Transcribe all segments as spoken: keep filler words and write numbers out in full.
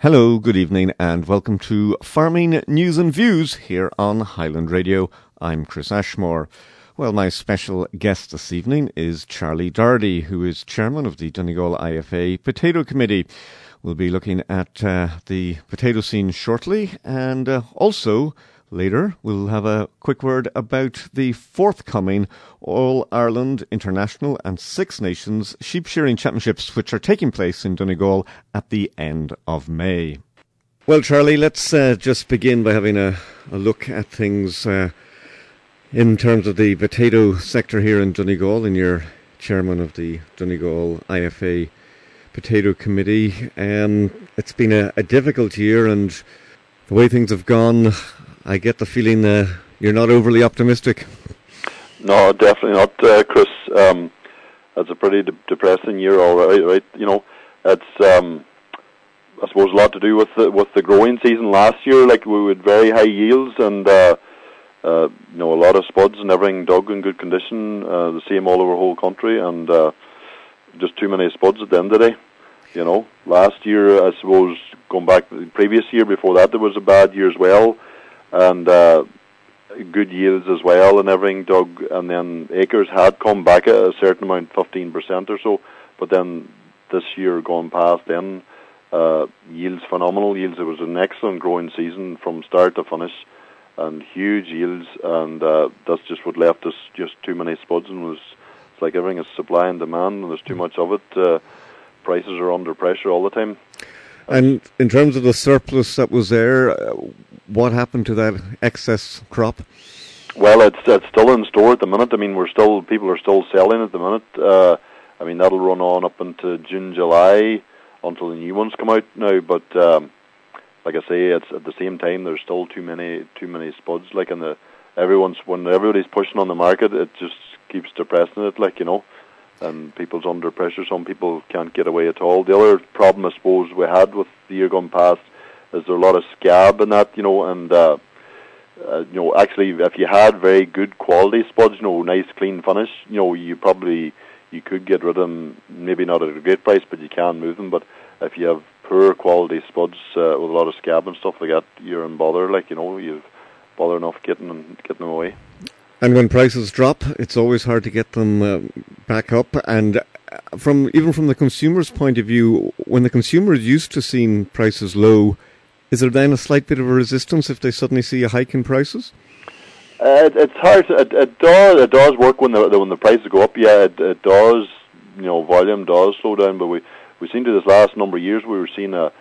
Hello, good evening, and welcome to Farming News and Views here on Highland Radio. I'm Chris Ashmore. Well, my special guest this evening is Charlie Doherty, who is chairman of the Donegal I F A Potato Committee. We'll be looking at uh, the potato scene shortly, and uh, also later we'll have a quick word about the forthcoming All-Ireland International and Six Nations Sheep Shearing Championships, which are taking place in Donegal at the end of May. Well, Charlie, let's uh, just begin by having a, a look at things uh, in terms of the potato sector here in Donegal, and you're chairman of the Donegal I F A Potato Committee. Um, it's been a, a difficult year, and the way things have gone, I get the feeling uh, you're not overly optimistic. No, definitely not, uh, Chris. Um, it's a pretty de- depressing year already, right? You know, it's um, I suppose a lot to do with the, with the growing season last year. Like, we had very high yields and uh, uh, you know, a lot of spuds and everything dug in good condition. Uh, the same all over the whole country, and uh, just too many spuds at the end of the day. You know, last year, I suppose, going back to the previous year before that, there was a bad year as well, and uh, good yields as well, and everything dug, and then acres had come back at a certain amount, fifteen percent or so, but then this year gone past then, uh, yields, phenomenal yields. It was an excellent growing season from start to finish, and huge yields, and uh, that's just what left us just too many spuds, and was, it's like everything is supply and demand, and there's too much of it. Uh, prices are under pressure all the time. And in terms of the surplus that was there, uh, what happened to that excess crop? Well, it's it's still in store at the minute. I mean, we're still people are still selling at the minute. Uh, I mean, that'll run on up into June, July, until the new ones come out now. But um, like I say, it's at the same time there's still too many too many spuds. Like, in the everyone's when everybody's pushing on the market, it just keeps depressing it. Like, you know. And people's under pressure. Some people can't get away at all. The other problem, I suppose, we had with the year gone past is there a lot of scab in that, you know, and, uh, uh, you know, actually, if you had very good quality spuds, you know, nice, clean finish, you know, you probably, you could get rid of them, maybe not at a great price, but you can move them. But if you have poor quality spuds uh, with a lot of scab and stuff like that, you're in bother, like, you know, you've bother enough getting them, getting them away. And when prices drop, it's always hard to get them uh, back up. And from even from the consumer's point of view, when the consumer is used to seeing prices low, is there then a slight bit of a resistance if they suddenly see a hike in prices? Uh, it, it's hard. To, it, it does. It does work when the when the prices go up. Yeah, it, it does. You know, volume does slow down. But we we seen to this last number of years, we were seeing a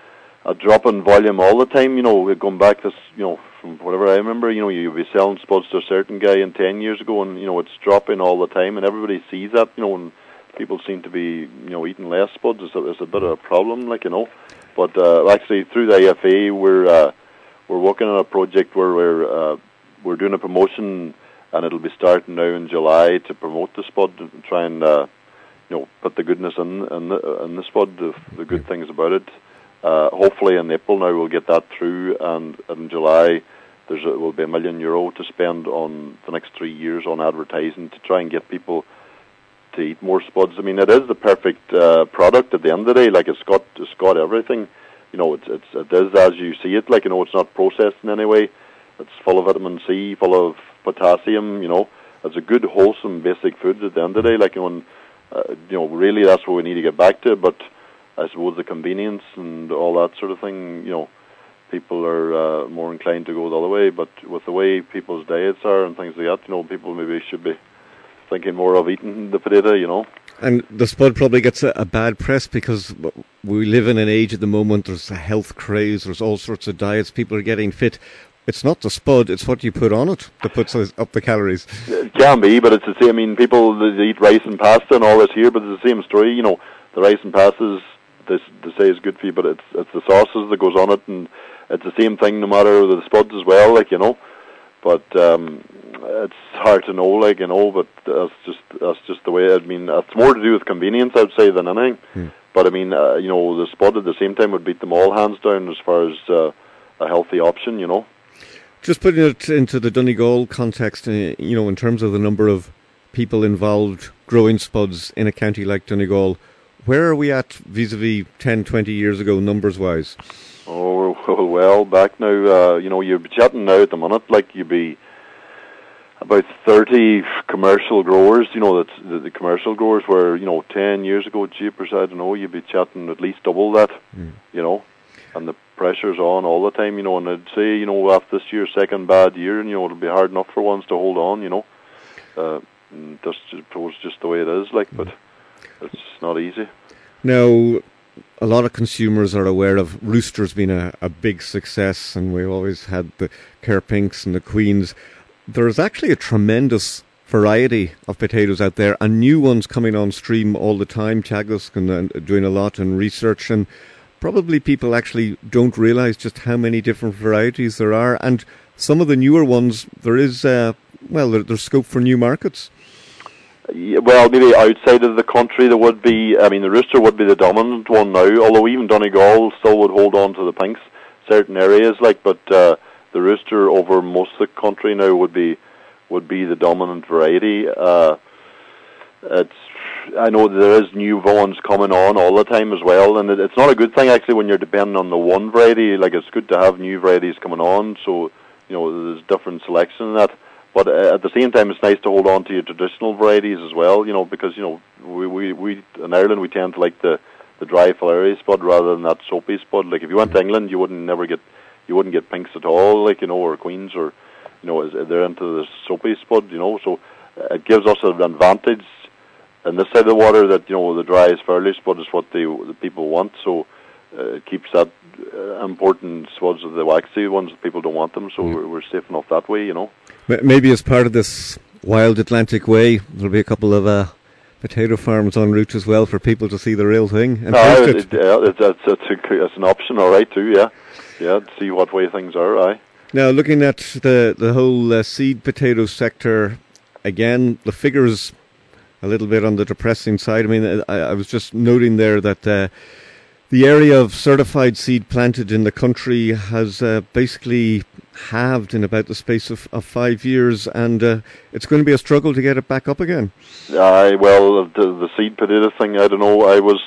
a drop in volume all the time. You know, we're going back this. You know. From whatever I remember, you know, you'd be selling spuds to a certain guy in ten years ago, and, you know, it's dropping all the time, and everybody sees that, you know, and people seem to be, you know, eating less spuds. It's a, it's a bit of a problem, like, you know. But uh, actually, through the I F A, we're uh, we're working on a project where we're uh, we're doing a promotion, and it'll be starting now in July to promote the spud and try and uh, you know, put the goodness in in the, in the spud, the, the good things about it. Uh, hopefully in April now we'll get that through, and in July there's a, will be a million euro to spend on the next three years on advertising to try and get people to eat more spuds. I mean, it is the perfect uh, product at the end of the day. Like, it's got it's got everything. You know, it's it's it is as you see it. Like, you know, it's not processed in any way. It's full of vitamin C, full of potassium. You know, it's a good, wholesome, basic food at the end of the day. Like, you know, and, uh, you know, really that's what we need to get back to. But I suppose the convenience and all that sort of thing, you know, people are uh, more inclined to go the other way. But with the way people's diets are and things like that, you know, people maybe should be thinking more of eating the potato, you know. And the spud probably gets a, a bad press because we live in an age at the moment, there's a health craze, there's all sorts of diets, people are getting fit. It's not the spud, it's what you put on it that puts up the calories. It can be, but it's the same. I mean, people they eat rice and pasta and all this here, but it's the same story, you know. The rice and pastas, They, they say is good for you, but it's it's the sauces that goes on it, and it's the same thing no matter the spuds as well, like, you know. But um, it's hard to know, like, you know. But that's just that's just the way. I mean, it's more to do with convenience, I'd say, than anything. Hmm. But I mean, uh, you know, the spud at the same time would beat them all hands down as far as uh, a healthy option, you know. Just putting it into the Donegal context, uh, you know, in terms of the number of people involved growing spuds in a county like Donegal, where are we at vis-a-vis ten, twenty years ago, numbers-wise? Oh, well, back now, uh, you know, you'd be chatting now at the minute, like you'd be about thirty commercial growers, you know, that's the, the commercial growers were, you know, ten years ago, jeepers, I don't know, you'd be chatting at least double that, mm. you know, and the pressure's on all the time, you know, and I'd say, you know, after this year's second bad year, and, you know, it'll be hard enough for ones to hold on, you know. Uh, that's just, just the way it is, like, but it's not easy. Now, a lot of consumers are aware of Roosters being a, a big success, and we always had the Kerpinks and the Queens. There's actually a tremendous variety of potatoes out there, and new ones coming on stream all the time. Teagasc and uh, doing a lot in research, and probably people actually don't realise just how many different varieties there are. And some of the newer ones, there is, uh, well, there, there's scope for new markets. Yeah, well, maybe outside of the country there would be, I mean, the Rooster would be the dominant one now, although even Donegal still would hold on to the Pinks, certain areas, like, but uh, the Rooster over most of the country now would be would be the dominant variety. Uh, it's, I know there is new ones coming on all the time as well, and it, it's not a good thing actually when you're depending on the one variety. Like, it's good to have new varieties coming on, so, you know, there's different selection in that. But uh, at the same time, it's nice to hold on to your traditional varieties as well, you know, because, you know, we, we, we in Ireland, we tend to like the, the dry filary spud rather than that soapy spud. Like, if you went to England, you wouldn't never get, you wouldn't get Pinks at all, like, you know, or Queens, or, you know, they're into the soapy spud, you know, so it gives us an advantage in this side of the water that, you know, the dry filary spud is what they, the people want, so uh, it keeps that uh, important spuds of the waxy ones, people don't want them, so mm. we're, we're safe enough that way, you know. Maybe as part of this Wild Atlantic Way, there'll be a couple of uh, potato farms en route as well for people to see the real thing. And uh, it, it, yeah, it's, it's, it's, a, it's an option, all right, too, yeah. Yeah, to see what way things are, aye. Now, looking at the, the whole uh, seed potato sector, again, the figures a little bit on the depressing side. I mean, I, I was just noting there that uh, the area of certified seed planted in the country has uh, basically halved in about the space of, of five years, and uh, it's going to be a struggle to get it back up again. Aye, well, the, the seed potato thing, I don't know, I was,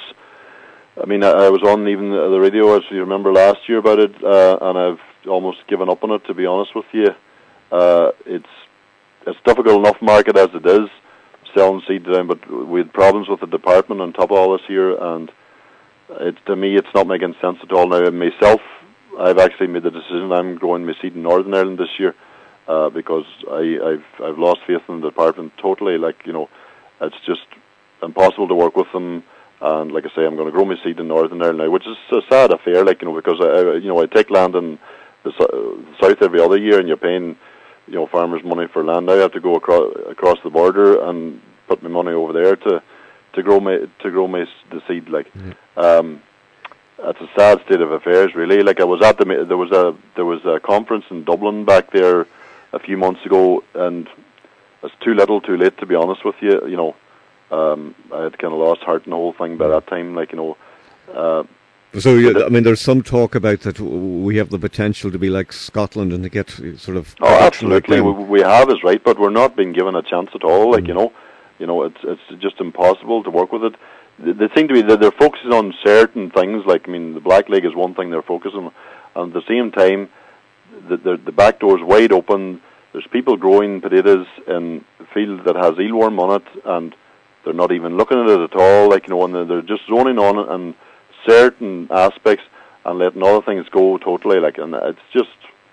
I mean, I, I was on even the radio, as you remember, last year about it, uh, and I've almost given up on it, to be honest with you. Uh, it's it's difficult enough market as it is, selling seed to them, but we had problems with the department on top of all this here, and it, to me, it's not making sense at all now. Myself, I've actually made the decision I'm growing my seed in Northern Ireland this year uh, because I, I've I've lost faith in the department totally. Like, you know, it's just impossible to work with them. And like I say, I'm going to grow my seed in Northern Ireland now, which is a sad affair. Like, you know, because I, you know, I take land in the south every other year, and you're paying, you know, farmers money for land. Now I have to go across across the border and put my money over there to to grow my to grow my the seed. Like. Mm-hmm. Um, That's a sad state of affairs, really. Like, I was at the there was a there was a conference in Dublin back there a few months ago, and it's too little, too late, to be honest with you. You know, um, I had kind of lost heart in the whole thing by that time. Like, you know. Uh, so, you, I mean, there's some talk about that we have the potential to be like Scotland and to get sort of. Oh, absolutely, like we, we have is right, but we're not being given a chance at all. Like, mm. you know, you know, it's it's just impossible to work with it. They seem to be, they're focusing on certain things, like, I mean, the Black Leg is one thing they're focusing on, and at the same time, the, the, the back door's wide open. There's people growing potatoes in a field that has eelworm on it, and they're not even looking at it at all, like, you know, and they're, they're just zoning on it and certain aspects and letting other things go totally, like, and it's just,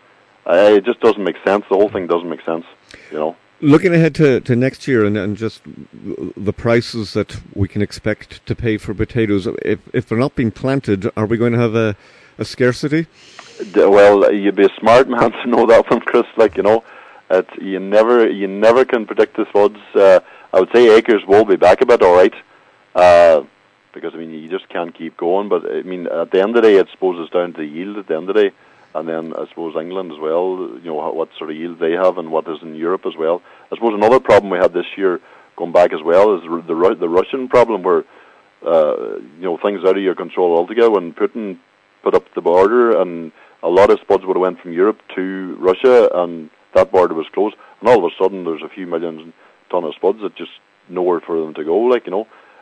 uh, it just doesn't make sense. The whole thing doesn't make sense, you know. Looking ahead to, to next year and, and just the prices that we can expect to pay for potatoes, if if they're not being planted, are we going to have a, a scarcity? Well, you'd be a smart man to know that one, Chris. Like, you know, it's, you never you never can predict the floods. Uh, I would say acres will be back a bit, all right, uh, because I mean you just can't keep going. But I mean, at the end of the day, I suppose it's down to the yield at the end of the day. And then I suppose England as well, you know, what sort of yield they have and what is in Europe as well. I suppose another problem we had this year, going back as well, is the the Russian problem where, uh, you know, things out of your control altogether. When Putin put up the border, and a lot of spuds would have went from Europe to Russia, and that border was closed. And all of a sudden, there's a few million ton of spuds that just nowhere for them to go. Like, you know,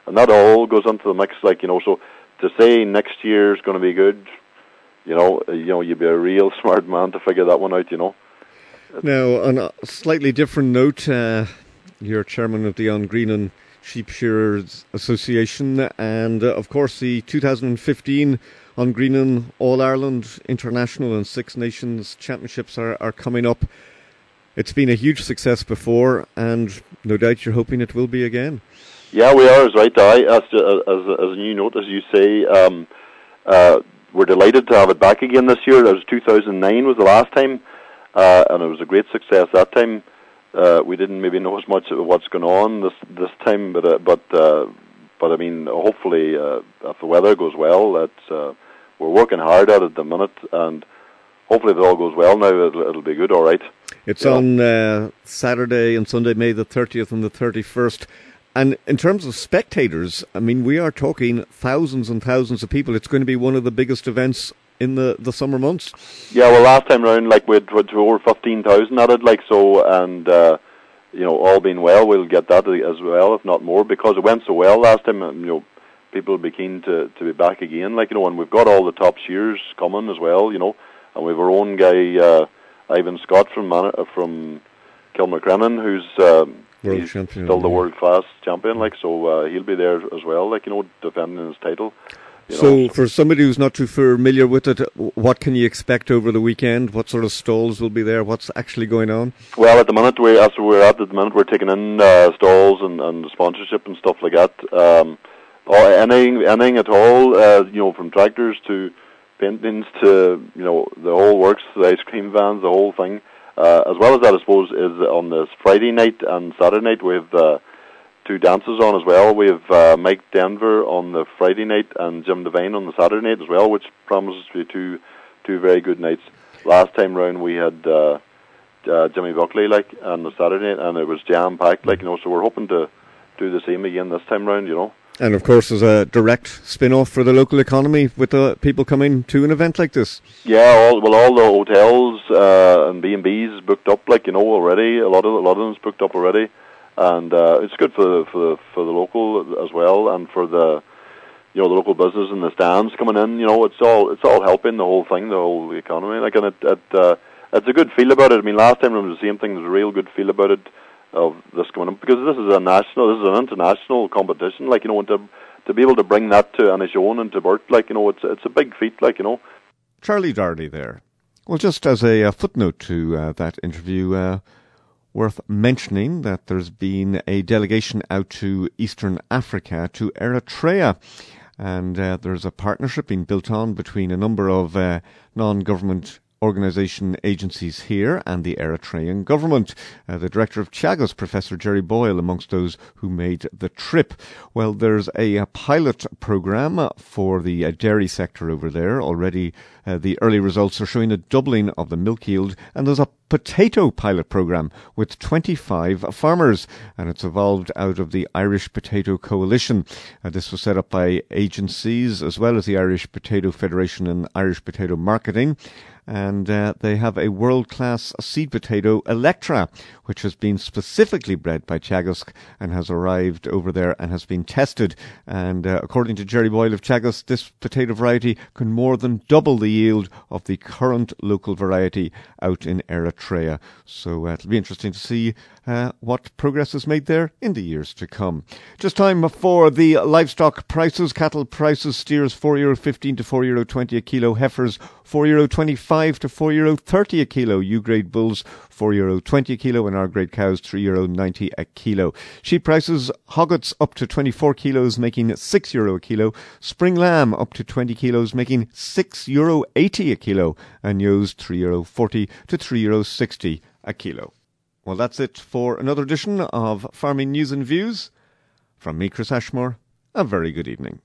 and that all goes into the mix. Like you know, so to say next year is going to be good, you know, you know, you'd be a real smart man to figure that one out. You know. Now, on a slightly different note, uh, you're chairman of the An Grianán Sheep Shearers Association, and uh, of course the two thousand fifteen An Grianán All-Ireland International and Six Nations Championships are, are coming up. It's been a huge success before, and no doubt you're hoping it will be again. Yeah, we are, as right, I, as, as, as a new note, as you say, um, uh, we're delighted to have it back again this year. It was two thousand nine was the last time, uh, and it was a great success that time. Uh, we didn't maybe know as much of what's going on this this time, but uh, but uh, but I mean, hopefully, uh, if the weather goes well, that's uh, we're working hard at it at the minute, and hopefully, if it all goes well now, it'll, it'll be good. All right. It's yeah. on uh, Saturday and Sunday, May the thirtieth and the thirty-first. And in terms of spectators, I mean, we are talking thousands and thousands of people. It's going to be one of the biggest events in the, the summer months. Yeah, well, last time round, like, we had over fifteen thousand at it, like, so, and, uh, you know, all being well, we'll get that as well, if not more, because it went so well last time, you know, people will be keen to, to be back again, like, you know, and we've got all the top shears coming as well, you know, and we have our own guy, uh, Ivan Scott from Man- from Kilmacrennan, who's um, he's champion, still the yeah. world-class champion, like, so uh, he'll be there as well, like, you know, defending his title. You so, know, for somebody who's not too familiar with it, what can you expect over the weekend? What sort of stalls will be there? What's actually going on? Well, at the minute, we as we're at, at the minute, we're taking in uh, stalls and, and sponsorship and stuff like that. Um, or anything, anything at all, uh, you know, from tractors to paintings to, you know, the whole works, the ice cream vans, the whole thing. Uh, as well as that, I suppose, is on this Friday night and Saturday night, we have uh, two dances on as well. We have uh, Mike Denver on the Friday night and Jim Devine on the Saturday night as well, which promises to be two two very good nights. Last time round we had uh, uh, Jimmy Buckley like on the Saturday night, and it was jam packed, like, you know. So we're hoping to do the same again this time round, you know. And of course, there's a direct spin-off for the local economy with the people coming to an event like this. Yeah, all, well, all the hotels uh, and B and B's booked up, like, you know, already. A lot of a lot of them's booked up already. And uh, it's good for the, for the for the local as well, and for the you know the local business and the stands coming in. You know, it's all it's all helping the whole thing, the whole economy. Like, and it, it uh, it's a good feel about it. I mean, last time it was the same thing. There's a real good feel about it of this coming up, because this is a national, this is an international competition. Like, you know, and to to be able to bring that to Inishowen and to Burt, like, you know, it's it's a big feat. Like, you know, Charlie Doherty there. Well, just as a, a footnote to uh, that interview. Uh, Worth mentioning that there's been a delegation out to Eastern Africa, to Eritrea, and uh, there's a partnership being built on between a number of uh, non-government organisation agencies here and the Eritrean government. Uh, the director of Teagasc, Professor Jerry Boyle, amongst those who made the trip. Well, there's a, a pilot programme for the uh, dairy sector over there. Already uh, the early results are showing a doubling of the milk yield, and there's a potato pilot programme with twenty-five farmers, and it's evolved out of the Irish Potato Coalition. Uh, this was set up by agencies as well as the Irish Potato Federation and Irish Potato Marketing. And uh, they have a world-class seed potato, Electra, which has been specifically bred by Teagasc and has arrived over there and has been tested. And uh, according to Jerry Boyle of Teagasc, this potato variety can more than double the yield of the current local variety out in Eritrea. So uh, it'll be interesting to see uh, what progress is made there in the years to come. Just time for the livestock prices. Cattle prices: steers four euro fifteen to four euro twenty a kilo, heifers four euro twenty-five to four euro thirty a kilo, U-grade bulls four euro twenty a kilo, and R-grade cows three euro ninety a kilo. Sheep prices: hoggets up to twenty-four kilos making six euro a kilo, spring lamb up to twenty kilos making six euro eighty a kilo, and ewes three euro forty to three euro sixty a kilo. Well, that's it for another edition of Farming News and Views. From me, Chris Ashmore, a very good evening.